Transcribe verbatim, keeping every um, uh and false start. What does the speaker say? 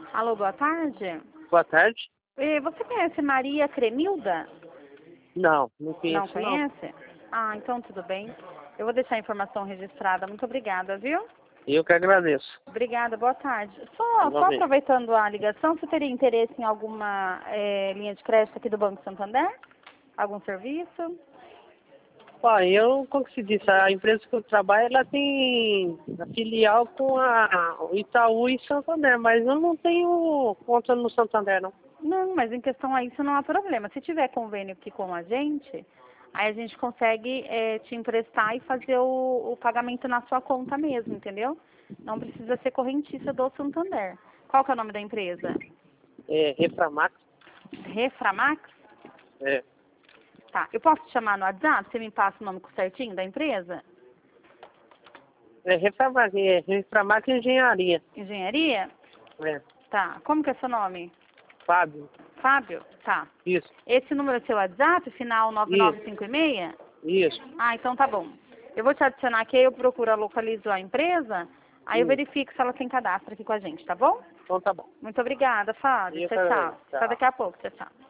Alô, boa tarde. Boa tarde. Eh, Você conhece Maria Cremilda? Não, não conheço, Não conhece? Ah, então tudo bem. Eu vou deixar a informação registrada. Muito obrigada, viu? Eu que agradeço. Obrigada, boa tarde. Só, só Igualmente. aproveitando a ligação, você teria interesse em alguma eh, linha de crédito aqui do Banco Santander? Algum serviço? Ó, eu, como que se diz, a empresa que eu trabalho, ela tem a filial com a o Itaú e Santander, mas eu não tenho conta no Santander, não. Não, mas em questão a isso não há problema. Se tiver convênio aqui com a gente, aí a gente consegue eh, te emprestar e fazer o, o pagamento na sua conta mesmo, entendeu? Não precisa ser correntista do Santander. Qual que é o nome da empresa? É, Reframax, Reframax? é, Tá. Eu posso te chamar no WhatsApp? Você me passa o nome certinho da empresa? é Reframax, é Reframax Engenharia, Engenharia? é, Tá. Como que é seu nome? Fábio, Fábio? Tá. isso, Esse número é seu WhatsApp, final nove nove cinco seis? isso, Ah, então tá bom. Eu vou te adicionar aqui, aí eu procuro, localizo a empresa, aí eu isso. verifico se ela tem cadastro aqui com a gente, tá bom? Então tá bom. Muito obrigada, Fábio. Eu Tchau, que tchau. agradeço. Até Tchau. daqui a pouco. Tchau, tchau.